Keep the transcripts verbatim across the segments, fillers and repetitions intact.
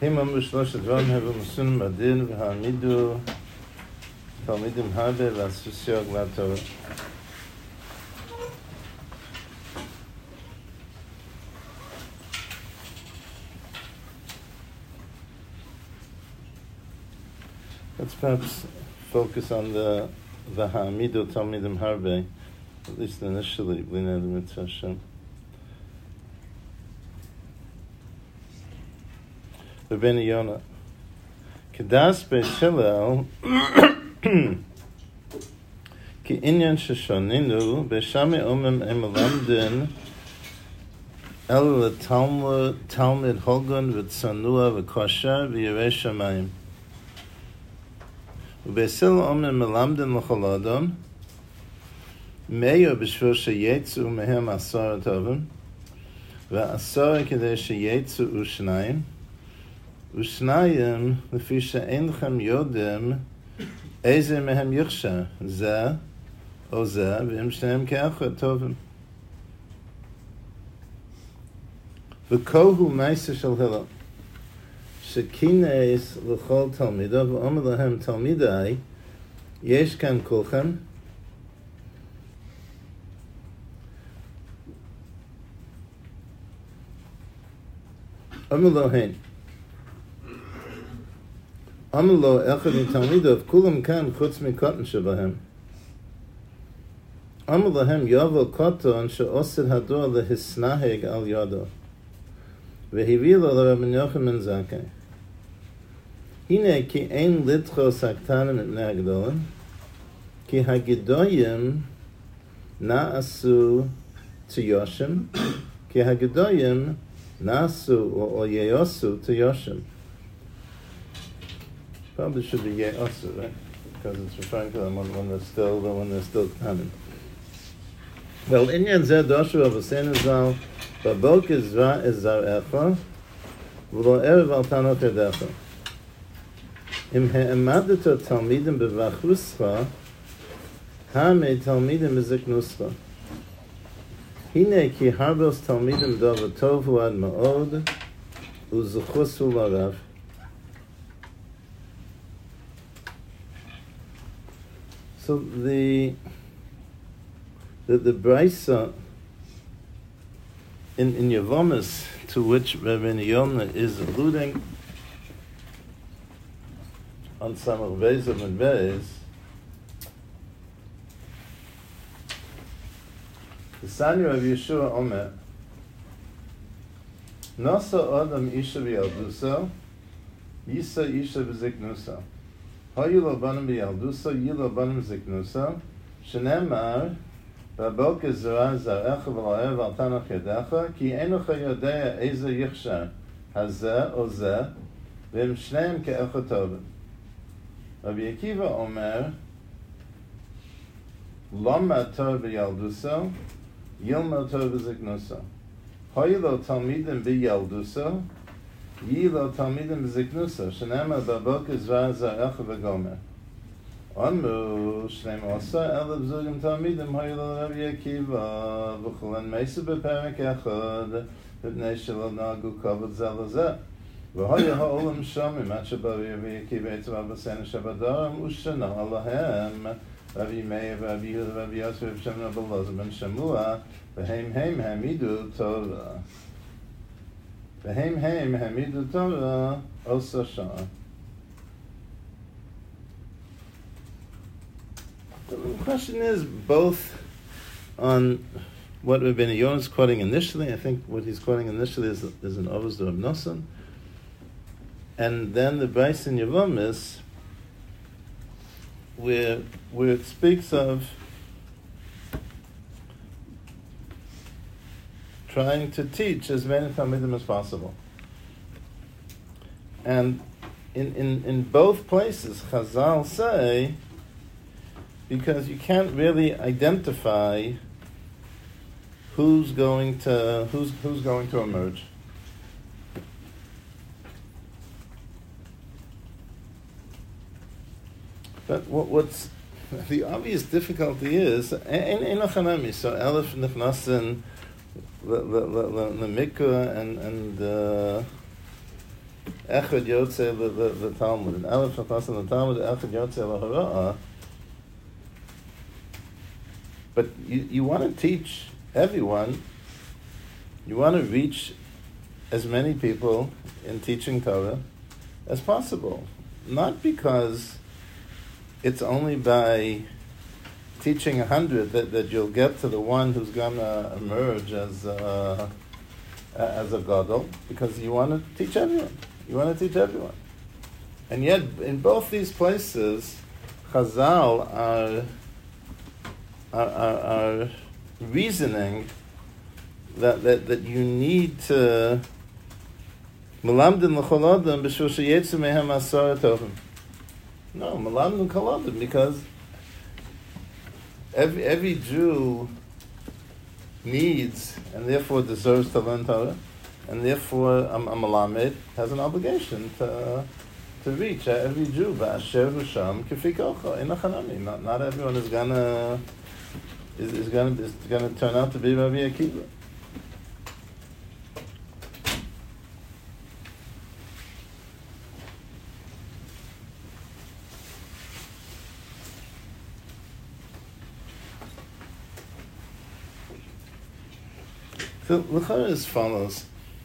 Himam B'Shlosh Advarim Hevel Musunim Adin V'Hamidu Talmidim Habe V'Asusyog LaTorah. Let's perhaps focus on the V'Hamidu Talmidim Harbe, at least initially, B'nei Mitzvah Hashem. Rabbeinu Yonah. Kedas Beis Hillel ki inyan sheshoninu b'shami omem emelamdin el letalmud talmid holgun v'tzanua v'kosher v'yirei shamayim u'beis Hillel omem melamdin l'chol adam meyo b'shvil sheyetzu mehem asar tovim v'asar kedei sheyetzu u'shnayim Ushnayim lefisha enchem yodim eze mehem yichsha ze o ze v'im shneim ke'achad tovim. V'kohu ma'aser shel Hillel shekineis l'chol talmidav v'omer lahem talmidai yesh kan kulchem omer lohen Amlo echad mitalmidav kulam kan chutz mikotan shebahem. Amar lahem yavel koton she'osid hador lehisnaheg al yado. Vehivilo l'Rabban Yochanan Zakkai. Hine ki ein litcho saktanim et nagdolim, ki hagedoyim na'asu tiyoshim, ki hagedoyim na'asu or yeyosu tiyoshim. Probably should be ye'asu, right? Because it's referring to them when, when they're still when they're still coming. Well, inyan zeh doshu avaseinu zal babok izra izar echa v'lo erev al tanot edecha. Im he'emadeto talmidim bevachuscha ha'mei talmidim beziknuscha. Hine ki harbos talmidim dova tovu ad ma'od u'zuchusu larav. So the the the brisa in in Yevomis to which Rabbeinu Yonah is alluding on some of Beis and Beis, the Sanya of Yeshua Omer Nasa Adam Isha v'Yaldusa Yisa Isha v'Ziknusa Hayu lo banim b'yaldusa, yi lo banim ziknusa, shenemar, b'abok zera zarecha v'lo'ev al tanach yedecha, ki enucha yodea eze yichshar, hazeh o zeh, v'im shneim ke'echa tovim. Rabbi Akiva omer, loma tov b'yaldusa, yilma tov b'ziknusa. Hayu lo talmidim b'yaldusa, Yilo talmidim b'ziknusa, shenema babok izra zarecha v'gomer. Onmu shneim osa elev zugim talmidim haylo Rabbi Akiva v'chulen meisa b'perek echad v'bnei shelo nagu kavod zelazeh. V'hoya ha'olam shomim at sheba Rabbi Akiva etzav abasenu shabadarim ushana alahem Rabbi Meir v'Rabbi Yehuda v'Rabbi Yosef v'Shem Rabbi Elazar ben Shamua v'heim heim hamidu Torah. V'heim heim hamidu Torah osa shah. The question is both on what Rabbeinu Yonah is quoting initially. I think what he's quoting initially is, is an Ovos Rav Nosson, and then the Bryce in Yevomis, where where it speaks of trying to teach as many Talmidim as possible. And in, in, in both places, Chazal say, because you can't really identify who's going to who's who's going to emerge. But what, what's the obvious difficulty is, ein ein achanami. So Aleph Nechnasin the the the mikvah and and uh, echad yotzei the Talmud. And Aleph Shachnasan the Talmud, echad yotzei l'hara'ah. But you, you want to teach everyone, you want to reach as many people in teaching Torah as possible. Not because it's only by teaching a hundred that, that you'll get to the one who's going to emerge as a, as a gadol, because you want to teach everyone. You want to teach everyone. And yet, in both these places, Chazal are, are, are, are reasoning that, that, that you need to Melamdin l'chol adam b'shul sheyetzu mehem asara tovim. No, melamdin l'chol adam, because every every Jew needs and therefore deserves to learn Torah, and therefore a, a melamed has an obligation to to reach every Jew. V'asher v'sham k'fi kocho ein achanami. Not not everyone is gonna is, is gonna is gonna turn out to be Rabbi Akiva. So, l'chara as follows.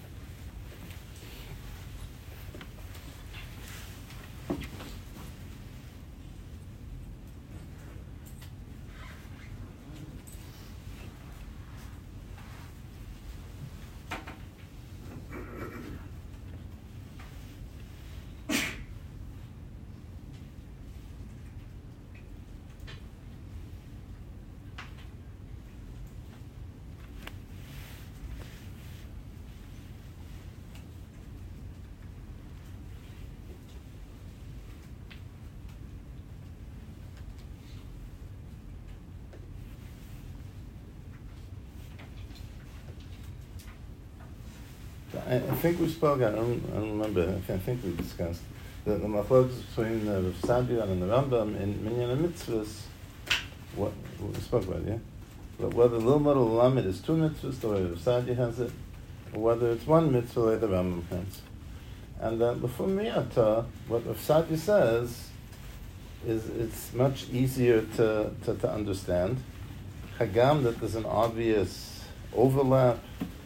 I, I think we spoke, I don't, I don't remember, I, I think we discussed the, the machlokas between the Rav Saadia and the Rambam in Minyan HaMitzvahs, what, what we spoke about, yeah? But whether Lilmod Lamed is two mitzvahs, the way Rav Saadia has it, or whether it's one mitzvah, the way the Rambam has. And uh, before Miyata, what Rav Saadia says is it's much easier to, to, to understand. Hagam, that there's an obvious overlap.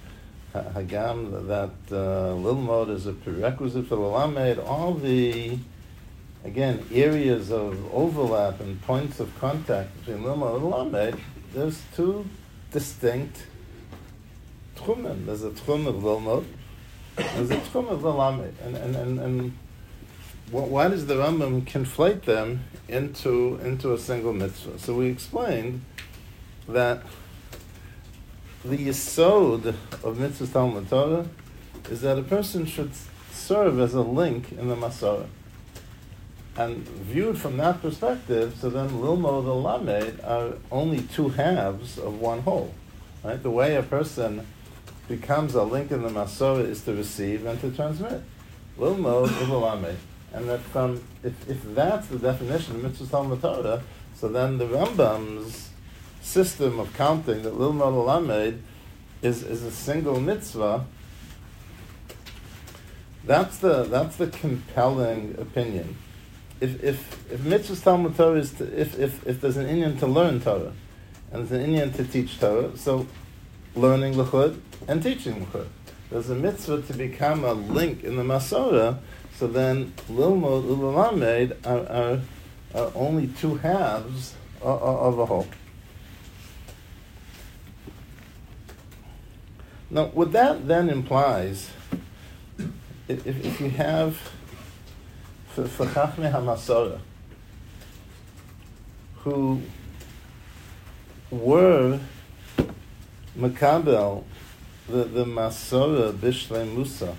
Hagam, that uh, Lilmod is a prerequisite for Lalamed. All the, again, areas of overlap and points of contact between Lilmod and Lalamed, there's two distinct tchumim. There's a tchum of Lilmod, there's a tchum of Lalamed. And, and, and, and why does the Rambam conflate them into, into a single mitzvah? So we explained that the yesod of mitzvah Talmud Torah is that a person should serve as a link in the Masorah. And viewed from that perspective, so then Lilmod and Lamed are only two halves of one whole. Right? The way a person becomes a link in the Masorah is to receive and to transmit. Lilmod and Lamed. And that from, if, if that's the definition of mitzvah Talmud Torah, so then the Rambam's system of counting that Lilmod Lamed is is a single mitzvah. That's the that's the compelling opinion. If if if mitzvah Talmud Torah is to, if if if there's an inyan to learn Torah, and there's an inyan to teach Torah, so learning l'chud and teaching l'chud. There's a mitzvah to become a link in the Masorah. So then Lilmod Lamed are, are are only two halves of, of a whole. Now, what that then implies, if, if you have for Chachmei HaMasorah, who were Makabel, the, the Masorah Bishlei Musa,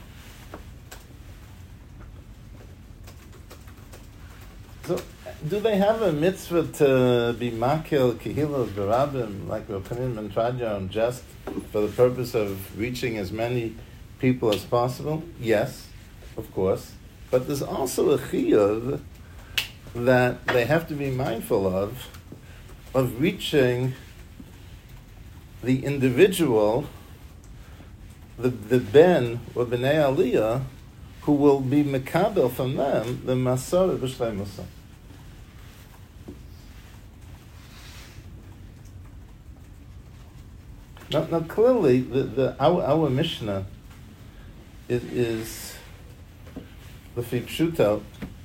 so do they have a mitzvah to be makil kehilos barabim like Rav Chanin ben Trajan just for the purpose of reaching as many people as possible? Yes, of course. But there's also a chiyuv that they have to be mindful of, of reaching the individual, the, the ben or b'nei aliyah, who will be mekabel from them the Masora b'Shleimusa. Now, now clearly, the, the our, our Mishnah is, is the Pshuto.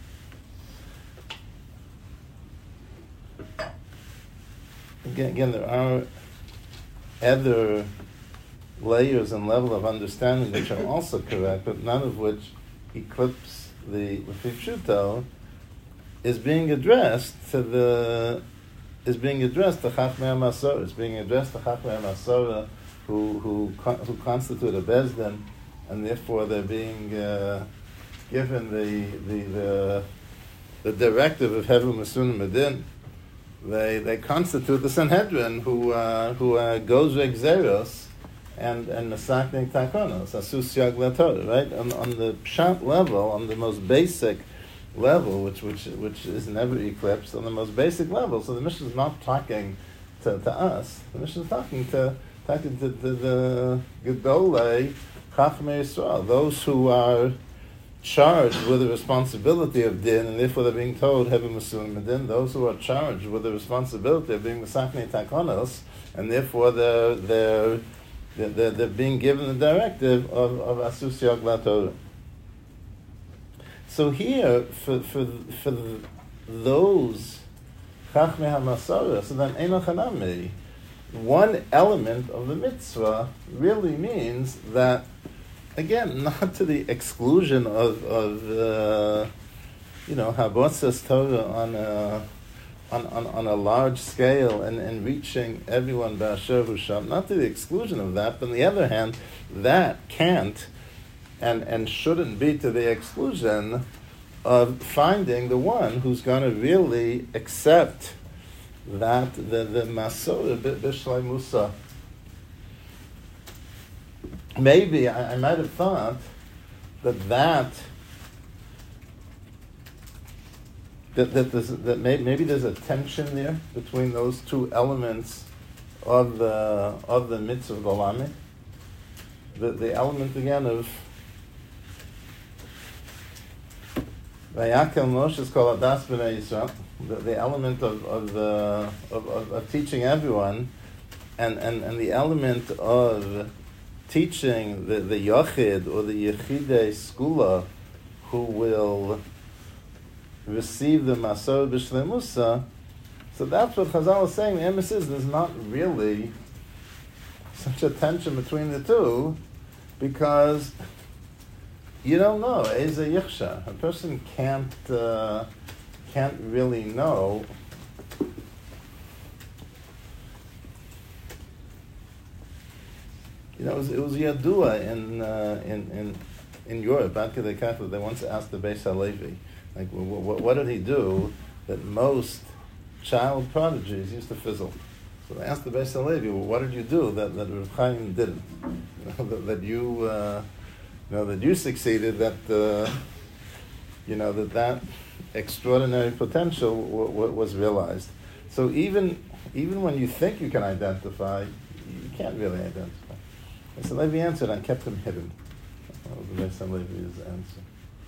Again, again, there are other layers and level of understanding which are also correct, but none of which eclipse the Pshuto is being addressed to the is being addressed to Chachmei HaMasora. It's being addressed to Chachmei HaMasora who who who constitute a Bezdin, and therefore they're being uh, given the the the the directive of Hevu Masunim Medin. They they constitute the Sanhedrin who uh, who uh, goes Regzeros and and Masaknik Takonos Asus Yag LaTorah, right on on the pshat level, on the most basic level, which which which is never eclipsed, on the most basic level. So the Mishnah is not talking to, to us. The Mishnah is talking to talking to, to the Gedolei Chachmei Yisrael, those who are charged with the responsibility of din, and therefore they're being told Hevu Masulim Medin. Those who are charged with the responsibility of being Masaknei Takonos, and therefore they're they're they're, they're being given the directive of of Asus Yag LaTorah. So here, for for for those Chachmei HaMasora, so then Eino Chanami, one element of the mitzvah really means that, again, not to the exclusion of of uh, you know Habotzas Torah on a on, on, on a large scale and, and reaching everyone b'asher hu sham, not to the exclusion of that, but on the other hand, that can't and and shouldn't be to the exclusion of finding the one who's going to really accept that the the Masora b'Shleimusa. Maybe I, I might have thought that that that that, there's, that may, maybe there's a tension there between those two elements of the of the mitzvah of the Lamed. The the element again of Vayakel Moshe is called Adas B'nai Yisrael. The, the element of of the of, of, of teaching everyone, and, and, and the element of teaching the, the Yochid or the Yechidei Skula who will receive the Masor B'Shleimusa. So that's what Chazal is saying. The emphasis is there's not really such a tension between the two, because you don't know. Eza Yichsha. A person can't uh, can't really know. You know, it was, it was Yadua in, uh, in in in Europe, back in the Catholic, they once asked the Beis HaLevi, like, w- w- what did he do that most child prodigies used to fizzle? So they asked the Beis HaLevi, well, what did you do that, that Reb Chaim didn't? that, that you, uh, you know, that you succeeded, that, uh, you know, that that extraordinary potential w- w- was realized. So even even when you think you can identify, you can't really identify. So Levi answered, I kept him hidden. That was the Beis HaLevi's answer.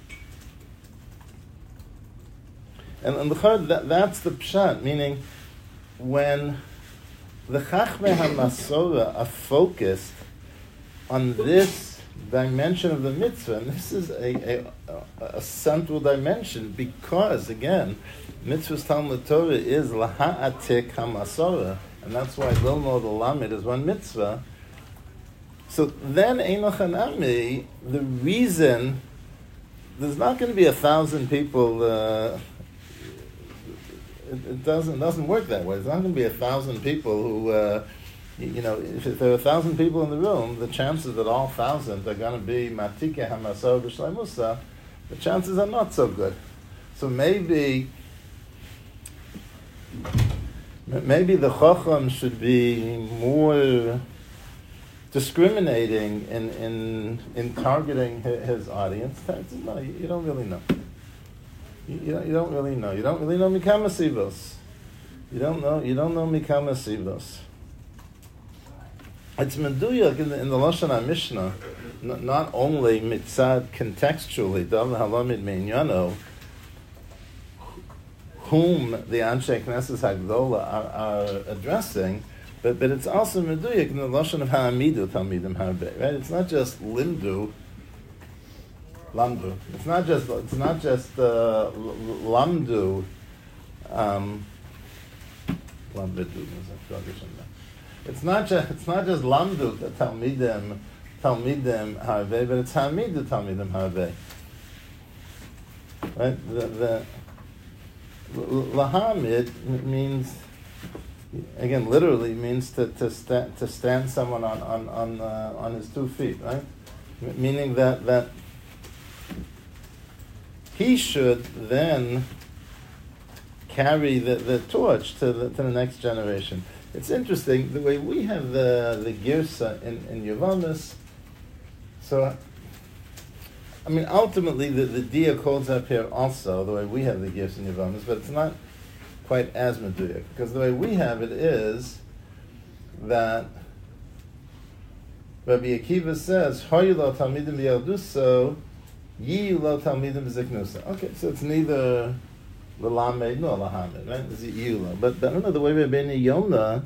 And, and the chad, that, that's the pshat, meaning when the Chachmei HaMasora are focused on this dimension of the mitzvah, and this is a, a, a central dimension, because, again, mitzvah's Talmud Torah is Laha'atik HaMasora, and that's why Lilmod Lamed is one mitzvah. So then, Eino Chanami, the reason there's not going to be a thousand people. Uh, it, it doesn't it doesn't work that way. There's not going to be a thousand people who, uh, you, you know, if, if there are a thousand people in the room, the chances that all thousand are going to be Matike Hamasor B'Shleimusa, the chances are not so good. So maybe, maybe the Chacham should be more discriminating in, in in targeting his, his audience. No, you, you don't really know. You, you, don't, you don't really know. You don't really know Mikama Sivos. You don't know. You don't know Mikama Sivos. it's meduyak in the, in the Lashon HaMishnah, n- not only mitzad contextually, Dav Halamid Meinyano, whom the Anshe Knesset Hagdola are, are addressing, but, but it's also meduyak in the Lashon of Ha'amidu Talmidim Harbe, right? It's not just limdu, lamdu. It's not just, it's not just uh, lamdu, um, lamdu, it's not just it's not just lamdu talmidim talmidim harve, but it's hamidu talmidim harve. Right? The, the lahamid means, again, literally means to to stand to stand someone on on on uh, on his two feet, right? M- meaning that that he should then carry the, the torch to the to the next generation. It's interesting the way we have the the girsa in in Yevamos. So, I mean, ultimately the the dia calls up here also the way we have the girsa in Yevamos, but it's not quite as meduyak, because the way we have it is that Rabbi Akiva says Hoyu lo talmidim b'yalduso, yi lo talmidim b'ziknusa. Okay, so it's neither L'lamed, no lahamed, right? It's Yula. But I don't know, the way Rabbeinu Yonah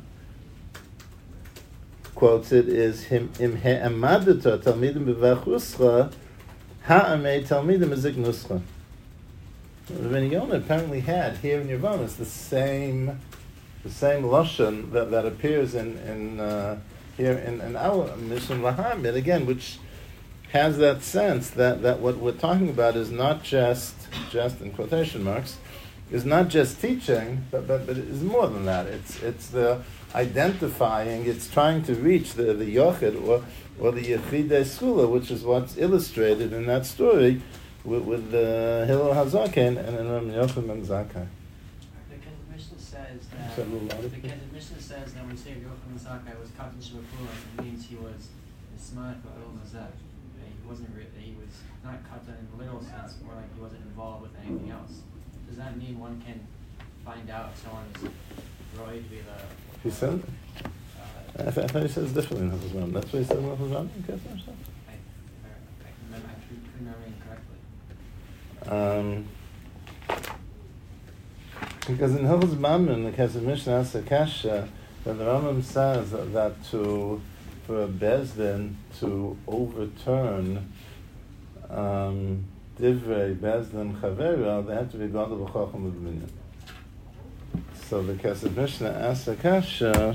quotes it is him im he'amadata talmidim b'vachuscha ha'amei talmidim b'ziknuscha. Rabbeinu Yonah apparently had here in Yevamos the same the same lashon that, that appears in in uh, here in, in our Mishnah Lahamed again, which has that sense that, that what we're talking about is not just just in quotation marks. Is not just teaching, but, but but it is more than that. It's it's the identifying. It's trying to reach the the yochid or or the yechidei skula, which is what's illustrated in that story with, with the Hillel Hazaken and and Rabbi Yochanan ben Zakkai. Because the Mishnah says that because the Mishnah says that when you say Yochanan ben Zakkai was katan shemakulam, it means he was smart for El Mazak. He wasn't. He was not katan in the literal sense, more like he wasn't involved with anything else. Does that mean one can find out if someone is roid with a... He said? Uh, I, th- I thought he says differently in his room. That's what he said in his room? Okay, I, I, I couldn't remember incorrectly. Um, because in Hilchos Mammon, the Kesef Mishnah asks a kasha, that the Rambam says that, that to, for a bezdin to overturn um, Divrei Bezdin Chavera, they have to be Gadol B'Chacham U'B'Minyan. So the Kesef Mishnah asks a kasha,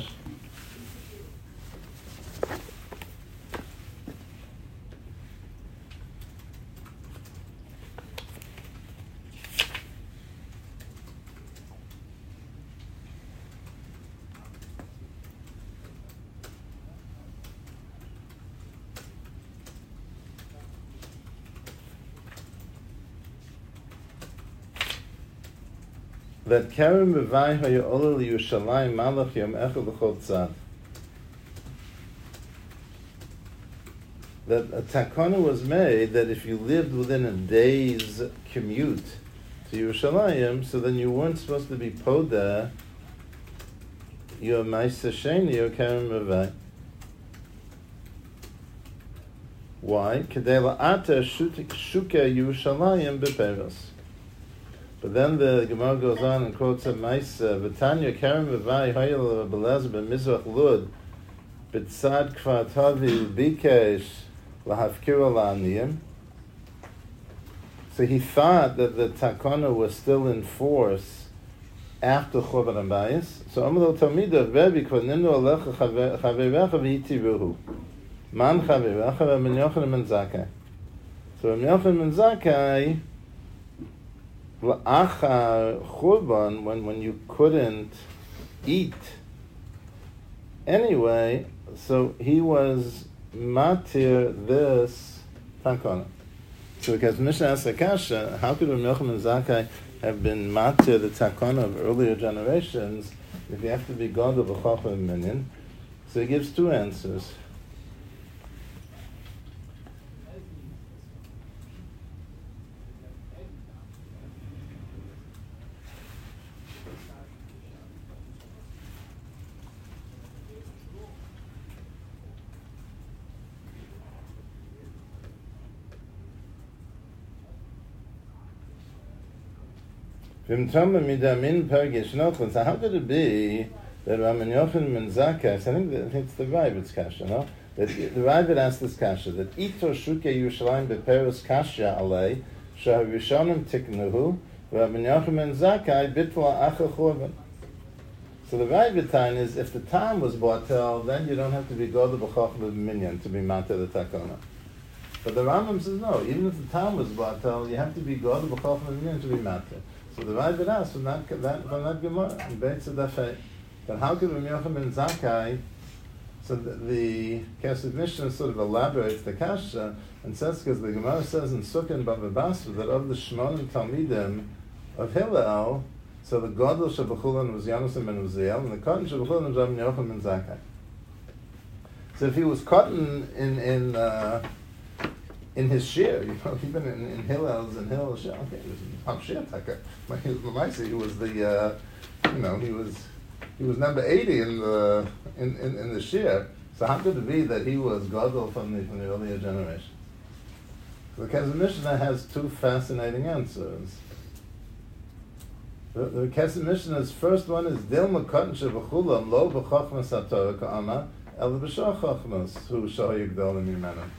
that Kerem B'Vai Ha'Yo'olah L'Yushalayim Malach Yom Echad L'Chol Tzad. That a takana was made that if you lived within a day's commute to Yerushalayim, so then you weren't supposed to be poda your Ma'aseh Sheni or Kerem B'Vai. Why? Kedei la'ata shuka Yerushalayim b'peros. But then the Gemara goes on and quotes a Ma'aseh, V'tanya Kerem B'Vai Hayel B'Lezer B'Mizrach Lud B'tzad Kfar Tavi B'Bikesh L'Hafkira La'aniyim. So he thought that the takana was still in force after Churban Abayis. So Amar Lo Talmidav Rebbe Kvar Nimnu Alecha Chaverecha V'Yitiruhu Man Chaverecha V'Min Yochanan ben Zakkai. So Min Yochanan ben Zakkai, L'achar Churban, when when you couldn't eat anyway, so he was matir this takana. So because Mishnah asks Akasha, how could Rabbi Yochanan ben Zakkai have been matir the takana of earlier generations if you have to be God of a Chacham Minyan? So he gives two answers. So how could it be that Rabban Yochanan ben Zakkai, I think that it's the Ravid's kasha, no? That the Ravid asked this kasha, that Ito Shuke Yerushalayim beperos kasha alei, shaharishonim tiknuhu, Rabban Yochanan ben Zakkai bitla acha churban. So the Ravid time is, if the time was batel, then you don't have to be Godel b'chachma b'minyan to be mata the takana. But the Rambam says no, even if the time was batel, you have to be Godel b'chachma b'minyan to be mata. So the Ravid asked from that, that, from that Gemara, in Beit Tzedafei, but how could Rabban Yochanan ben Zakkai, so the, the Kesef Mishnah sort of elaborates the kasha, and says, because the Gemara says in Sukkah and Bava Basra, that of the Shmonim Talmidim of Hillel, so the Godel Shabbachulan was Yonasan ben Uziel, and the Cotton Shabbachulan was Rabban Yochanan ben Zakkai. So if he was cotton in, in, uh, in his share, you know, even in, in Hillel's and Hillel's share, okay, he was not share taka. He was the, uh, you know, he was, he was number eighty in the, in, in, in the share. So how could it be that he was Godel from the, from the earlier generation? So the Kesef Mishnah has two fascinating answers. The, the Kesef Mishnah's first one is Dilma Cotton Shevachulam Lo B'Chachmas HaTorah Ka'ama El B'Shah Chachmas Hu Shah Yigdol Mimenu.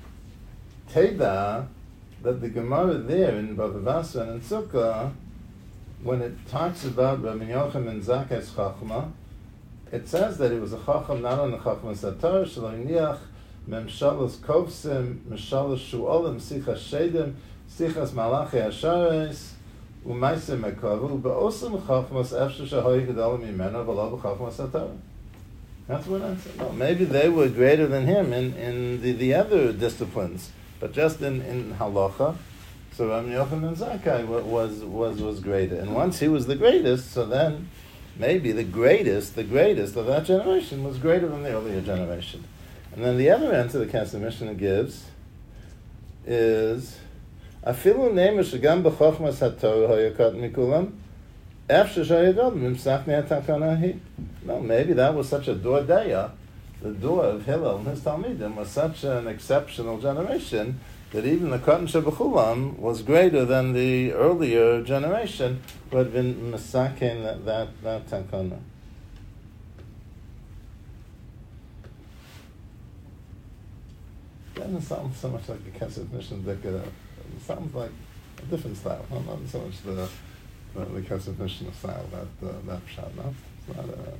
Teda, that the Gemara there in Bava Basra and in Sukkah, when it talks about Rabban Yochanan ben Zakkai's Chachma, it says that he was a Chacham not on the Chachmas HaTorah, Shelo Yiniach Memshalos Kovsim, Memshalos Shu'olim, Sichas Shedim, Sichas Malachi Ashares, U'maisem Mekavu, U'ba'osem Chachmas Efshe Shahoy Gedolim Mimenu, V'lo B'Chachmas HaTorah. That's what I said. No, maybe they were greater than him in, in the, the other disciplines, but just in, in halacha, so Rabban Yochanan ben Zakkai was, was, was greater. And once he was the greatest, so then maybe the greatest, the greatest of that generation was greater than the earlier generation. And then the other answer the Kesef Mishnah gives is, Afilu neimer shegam b'chochmas haTorah hayakot mikulam, ef sheshayadol mimsachni hatakana. No, maybe that was such a dor deya. The door of Hillel and his Talmidim was such an exceptional generation that even the Cotton Shebechulam was greater than the earlier generation who had been masakin that that, that takana. Doesn't sound so much like the Kesef Mishnah Dika. It sounds like a different style. Not, not so much the the, the Kesef Mishnah style. That uh, that pshat. No, it's not a.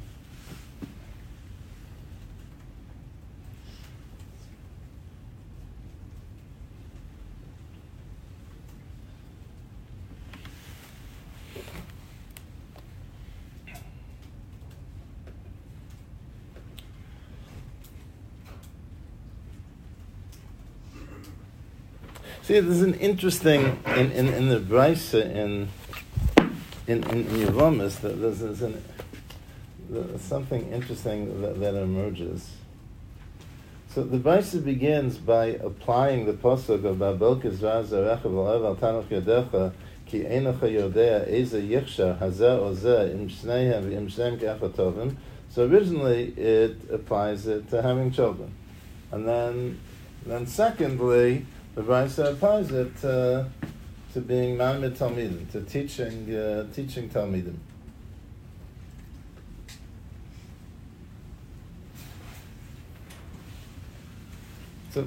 See, there's an interesting in, in, in the Brisa in in in, in Yevomis, there's, there's, an, there's something interesting that, that emerges. So the Brisa begins by applying the pasuk of Babel Kizra Zarecha V'Olev Al Tanoch Yodecha Ki Einocha Yodea Eza Yichsha Hazeh Ozeh Im Shneihem Im Shneim Ke'echa Tovim. So originally it applies it to having children, and then then secondly, the Brisa applies it uh, to being Ma'amid Talmidim, to teaching uh, teaching Talmidim. So,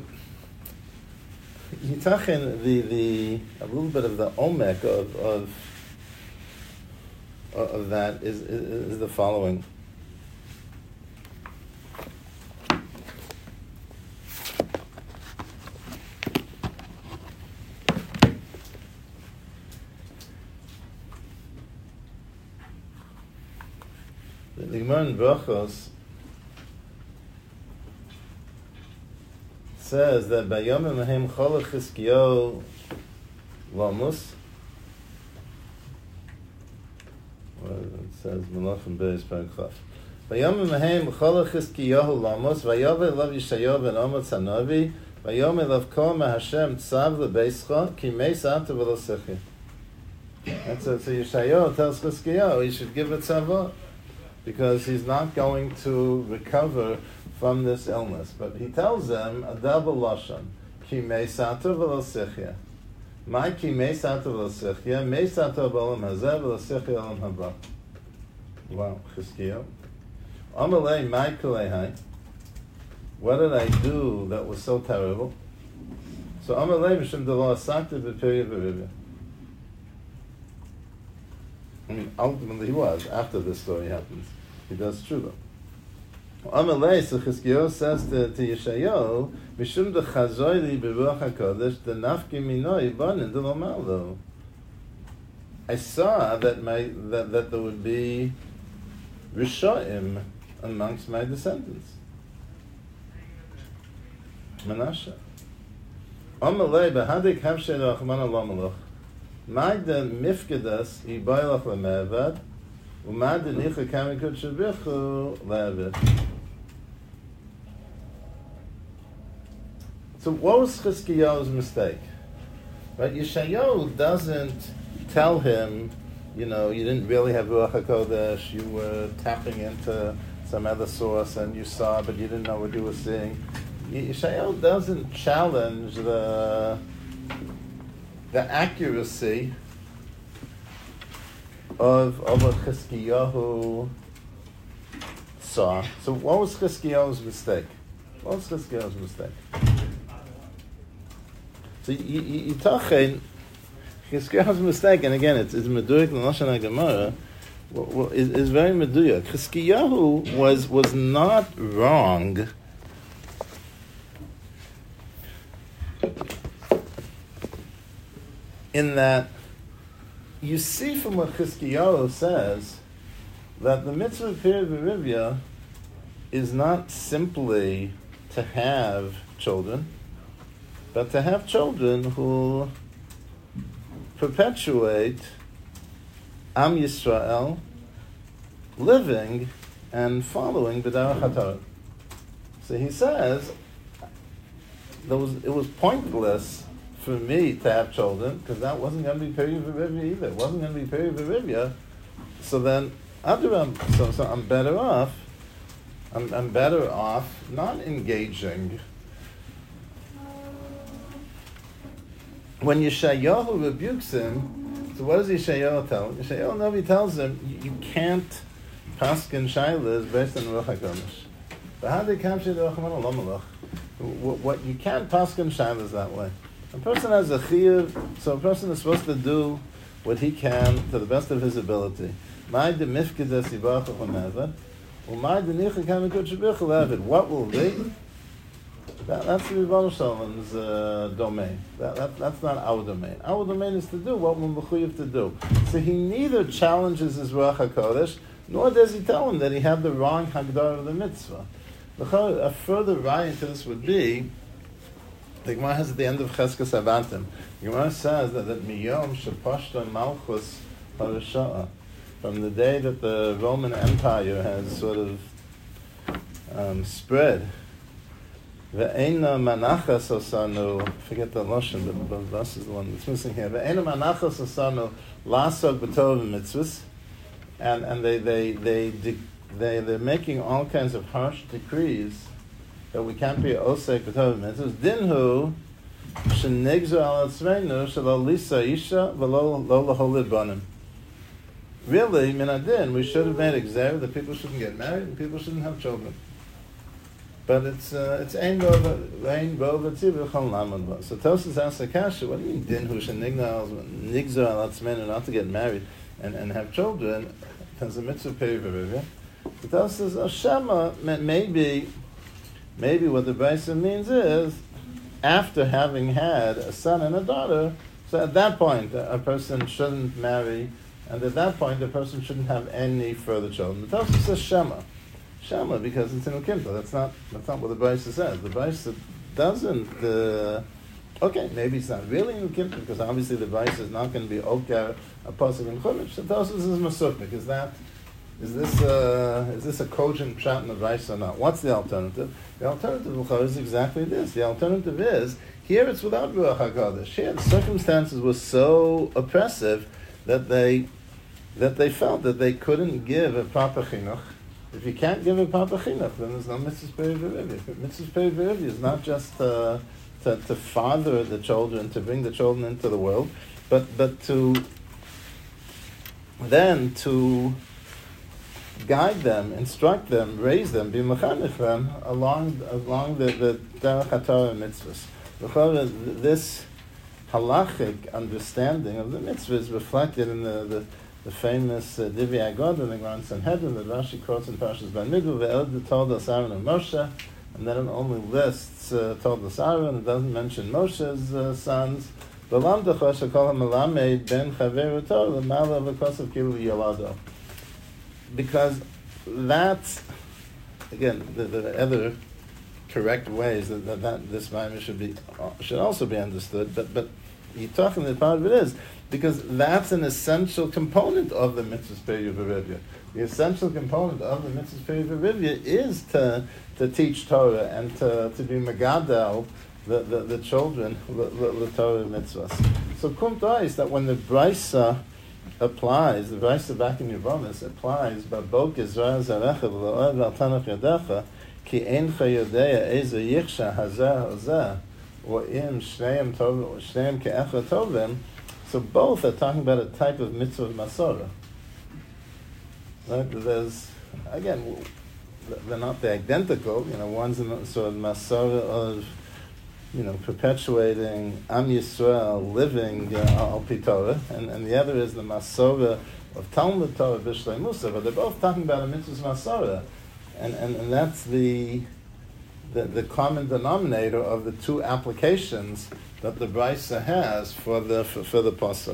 Yitachin, the the a little bit of the omek of of of that is is, is the following. The Gemara in Brachos says that by Yom Mehem Cholach Chizkiyahu Lamus, well, it says Melachim Beis Perek Chaf. By Yom Mehem Cholach Chizkiyahu Lamus, Vayover Elav Yishayahu ben Amos Hanavi, Vayomer Elav Kol Hashem Tzav LeBeischa Ki Meis Ata V'Lo Sechir. And so, so Yishayahu tells Chizkiyahu he should give a tzavah, because he's not going to recover from this illness. But he tells them a double lashon, ki meisata v'lo sichya. Maiki Mesato V'Lasichya, Mesato B'Olam Hazeh, V'Lasichya Olam Haba. Wow, Chizkiyahu. Amalei Maikulei. What did I do that was so terrible? So Amalei Mishum Delo Asakta B'Pirya V'Rivya. I mean, ultimately he was, after this story happens. He does tshuva. Amalei, so Chizkiyahu says to, to Yeshayahu, Mishum Dechazoyli B'Ruach HaKodesh, the Nafki Minoi Banin Delo Malo. I saw that my that, that there would be Rishoim amongst my descendants. Menashe. Amalei b'hadik havshe rachmana lamalach. Magda mifkedas ibaylach lemevad, umagda nicha kamikut shabichu levid. So what was Chizkiyahu's mistake? Right, Yeshayahu doesn't tell him, you know, you didn't really have Ruach HaKodesh, you were tapping into some other source and you saw, but you didn't know what you were seeing. Yeshayahu doesn't challenge the the accuracy of, of what Chizkiyahu saw. So what was Chizkiyahu's mistake? What was Chizkiyahu's mistake? So you talking Chizkiyahu's mistake, and again, it's it's Meduyak L'Lashon HaGemara, is is very Meduyak. Chizkiyahu was was not wrong in that you see from what Chizkiyahu says that the mitzvah of Pirya V'Rivya is not simply to have children, but to have children who perpetuate Am Yisrael living and following B'derech HaTorah. So he says, there was, it was pointless for me to have children, because that wasn't going to be Pirya V'Rivya either. It wasn't going to be Pirya V'Rivya. So then, Adrab, so, so I'm better off, I'm, I'm better off not engaging. When Yeshayahu rebukes him, so what does Yeshayahu tell him? Yeshayahu Navi tells him, you, you can't paskin shaylas based on Ruach HaKodesh. But how did Kamshe Rachman Olamalach? What you can't paskin shaylas that way. A person has a chiyuv, so a person is supposed to do what he can to the best of his ability. What will be? That, that's the Rebbeinu Shalom's uh, domain. That, that, that's not our domain. Our domain is to do what we're mechuyev to do. So he neither challenges his Ruach HaKodesh, nor does he tell him that he had the wrong Hagdara of the mitzvah. A further raya to this would be, the Gemara has at the end of Cheskas Avantim, the Gemara says that, that Miyom Shepashta Malchus Parashah, from the day that the Roman Empire has sort of um, spread, Ve'ena Manachas Osanu, forget the Lashon, but, but this is the one that's missing here. Ve'ena Manachas Osanu Lasok B'Torah Mitzvahs, and and they they they they they're making all kinds of harsh decrees that we can't be osek b'Torah mitzvahs. Dinhu shenigzu al atzmeinu shelo lisa isha v'lo lo laholid banim. Really, minadin, we should have made exer that people shouldn't get married and people shouldn't have children. But it's uh, it's ein bova ein bova tzivur chol lamad ba. So Tosas asks the kasha, what do you mean dinhu shenigzu al atzmeinu, not to get married and, and have children? There's a mitzvah period. The Tosas says, oh Shema, maybe. Maybe what the Brisa means is, after having had a son and a daughter, so at that point a person shouldn't marry, and at that point a person shouldn't have any further children. The Tosfos says Shema, Shema, because it's in Ukimta. That's not that's not what the Brisa says. The Brisa doesn't. Uh, okay, maybe it's not really in Ukimta, because obviously the Brisa is not going to be Okar a pasuk in Chumash. The Tosfos is Masuknik. Is that? Is this uh, is this a cogent pshat in the Brisa or not? What's the alternative? The alternative is exactly this. The alternative is, here it's without Ruach HaKodesh. Here the circumstances were so oppressive that they that they felt that they couldn't give a proper chinuch. If you can't give a proper chinuch, then there's no mitzvah Pirya V'Rivya. Mitzvah Pirya V'Rivya is not just uh, to, to father the children, to bring the children into the world, but but to then to guide them, instruct them, raise them, be mechanech them along along the the derech haTorah mitzvahs. This halachic understanding of the mitzvah is reflected in the, the, the famous uh, Divrei Agod in the Gran Sanhedrin that Rashi quotes in Parshas Bamidbar, Ve'od Toldos Aaron and Moshe, and then it only lists uh, Toldos Aaron, it doesn't mention Moshe's uh, sons. V'lamdecha shekol ha'melamed ben chaveru Torah l'mala v'kosav kilu yolado. Because that's, again, the, the other correct ways that, that, that this Maimah should be should also be understood, but but you're talking that part of it is because that's an essential component of the mitzvahs Periyah V'Rivya. The essential component of the mitzvahs Periyah V'Rivya is to to teach Torah and to, to be megadel the, the, the children the, the, the Torah mitzvahs. So kumta is that when the brisa applies, the brisa back in Yevamos applies, Babok Yisrael Zarecha V'Lo'ed V'Altanach Yadecha Ki Eincha Yodea Eza Yichsha Hazeh Hazeh or Im Shneim Tov Shneim Ke'echa Tovim. So both are talking about a type of mitzvah Masorah. Right? There's again, they're not the identical. You know, one's a sort of Masorah of, you know, perpetuating Am Yisrael living uh, al pi Torah, and, and the other is the Masorah of Talmud Torah B'Shlei Musa. But they're both talking about a mitzvah Masorah, and, and and that's the, the the common denominator of the two applications that the Brisa has for the for, for the pasuk.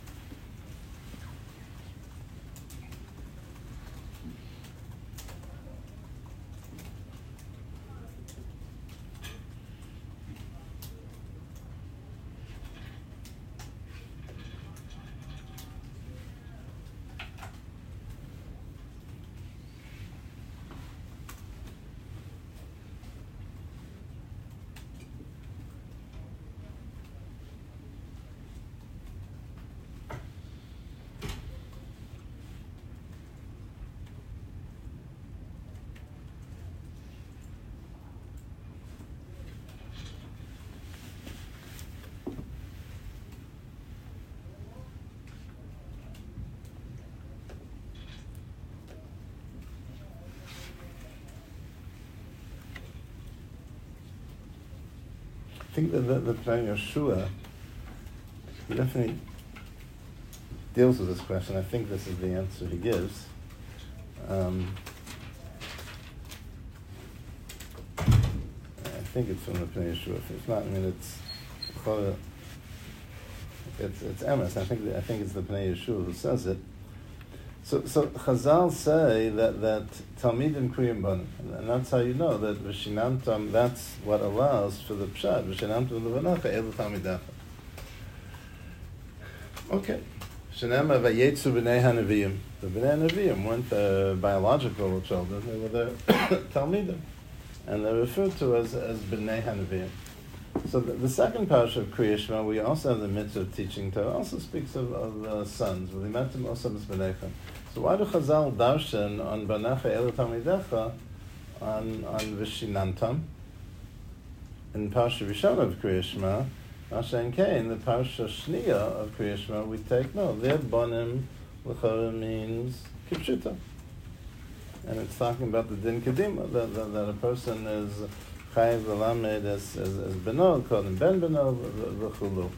I think that the, the Pnei Yehoshua definitely deals with this question. I think this is the answer he gives. Um, I think it's from the Pnei Yehoshua. If it's not, I mean, it's it's it's Emes. I think I think it's the Pnei Yehoshua who says it. So, so Chazal say that that Talmidim Kriyim Banim, and that's how you know that V'shinamtam. That's what allows for the pshat V'shinamtam Levanacha Elu Talmidacha. Okay, Shenema Vayetzu B'nei Hanaviyim. The B'nei Hanaviyim weren't the biological children; they were the Talmidim, and they're referred to as as B'nei Hanaviyim. So the, the second parasha of Kriya Shema, we also have the mitzvah of teaching Torah, also speaks of, of uh, sons. V'limatim osam es b'neicha. So why do Chazal darshan on Banacha Elu Talmidecha on on V'shinantam in Parasha Rishon of Kriya Shema? Masha and Kain, the Parasha Shniya of Kriya Shema, we take no. Their bonim l'chara means kipshuta, and it's talking about the din kedima that, that that a person is chayiv l'lamed as as as beno, called him ben beno v'chulu.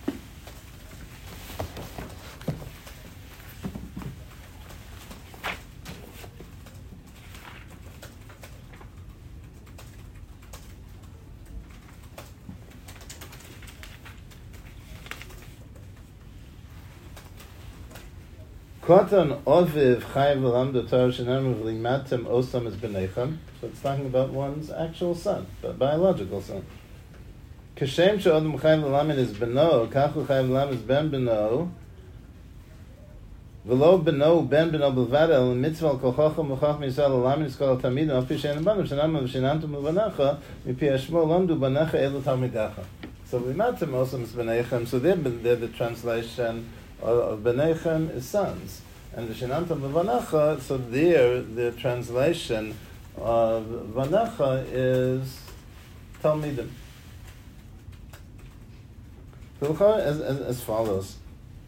Kotan oviv chayiv l'lamda Torah shenam v'limatem osam es b'neichem. So it's talking about one's actual son, but biological son. Kashem she'odem chayiv l'lamed is beno, kachu chayiv l'lamed is ben beno, v'lo beno ben beno b'lvad el mitzvah al kochochem v'choch miyisrael l'lamed is kol talmidim al pi she'enim banim shenam v'shinantum l'banacha mipi hashmo lamdu banacha elu talmidacha. So v'limatem osam es b'neichem. So they're, they're the translation of B'neichem is sons, and the Shinantam V'Vanacha, so there the translation of Vanacha is Talmidim. So as, as, as follows.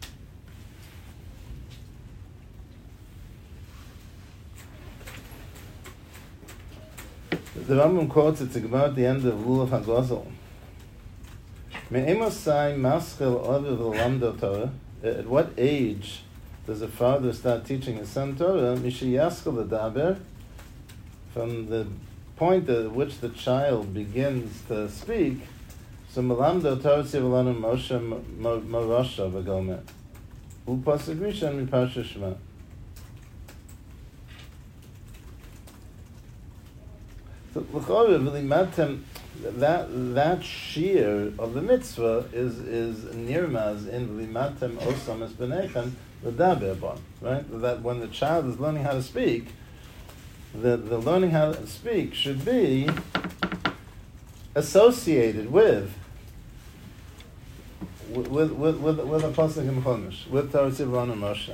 The Rambam quotes it's about the end of Lulav HaGozel. Me'emosai maschil over v'lamdo Torah. At what age does a father start teaching his son Torah? Mishiyaskal ledaber, from the point at which the child begins to speak. So melamdo Torah tzivalanu Moshe Morosha v'gomer. Upasuk Rishon miParsha Shema. So that that shear of the mitzvah is is nirmaz in limatem osam es benechem l'daber bon, right? That when the child is learning how to speak, the the learning how to speak should be associated with with with with, with a pasuk in Chumash, with Torah Tzivon and Moshe.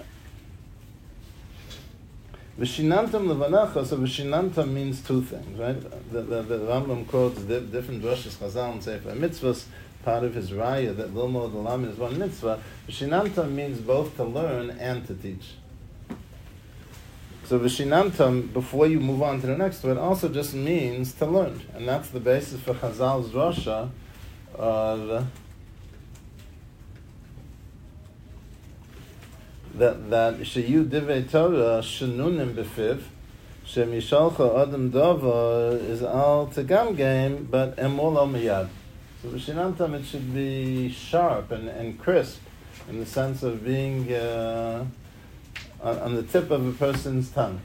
V'shinantam levanacha, so v'shinantam means two things, right? The, the, the Rambam quotes di- different drushes Chazal and Sefer mitzvahs, part of his raya, that Lilmod Olam is one mitzvah. V'shinantam means both to learn and to teach. So v'shinantam, before you move on to the next word, also just means to learn. And that's the basis for Chazal's drasha of that that sheyu divrei Torah shenunim befiv shemishalcha adam dava is all to gam game, but emol al miyad. So v'shinantam, it should be sharp and, and crisp in the sense of being uh, on, on the tip of a person's tongue.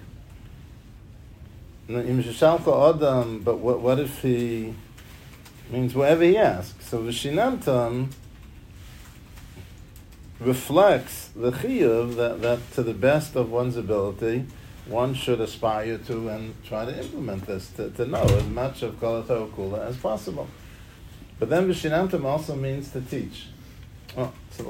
Im shalcha adam, but what what if he means whatever he asks? So v'shinantam reflects the chiyuv that, that to the best of one's ability, one should aspire to and try to implement this, to, to know as much of Kol HaTorah Kula as possible. But then V'shinantam also means to teach. Oh, so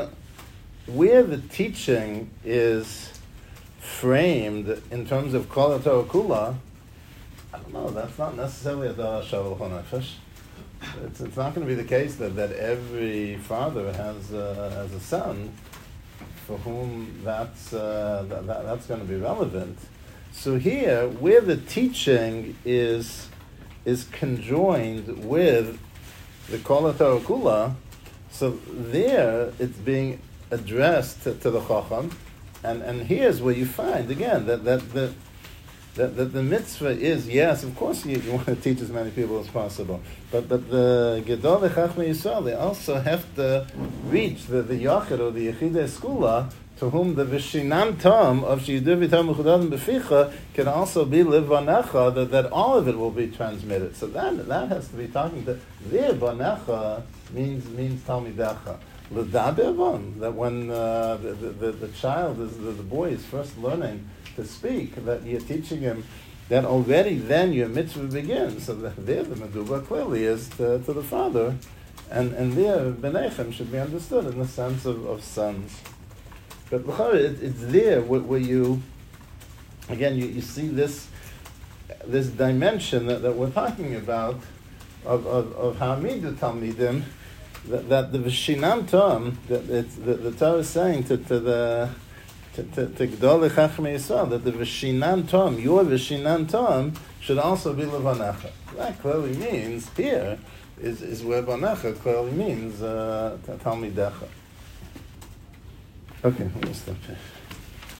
where the teaching is framed in terms of Kol HaTorah Kula, I don't know, that's not necessarily a Dara Shavuot Nefesh. It's, it's not going to be the case that, that every father has uh, has a son for whom that's uh, that, that, that's going to be relevant. So here, where the teaching is is conjoined with the Kol HaTorah Kula, so there it's being addressed to, to the Chacham, and, and here's where you find again that that that. That, that the mitzvah is, yes, of course you, you want to teach as many people as possible, but but the Gedolei Chachmei Yisrael, they also have to reach the, the Yachid or the Yechidei Skula, to whom the V'shinantam of Sheyidu V'tam Mechudadim B'ficha can also be Livvanecha, that, that all of it will be transmitted. So that that has to be talking to their Vanecha means means Talmidecha. L'daber bon, that when uh, the, the, the child is the, the boy is first learning to speak, that you're teaching him, that already then your mitzvah begins. So that there the meduba clearly is to, to the father, and and there benechem should be understood in the sense of, of sons. But it, it's there where, where you, again, you, you see this this dimension that, that we're talking about of of, of Hamidu Talmidim, that, that the V'shinantam, that it's, the, the Torah is saying to, to the to Gedolei Chachmei Yisrael, that the V'shinantam, your V'shinantam, should also be Levanecha. That clearly means here is is where Vanecha clearly means uh, Talmidecha. Okay, we'll stop here.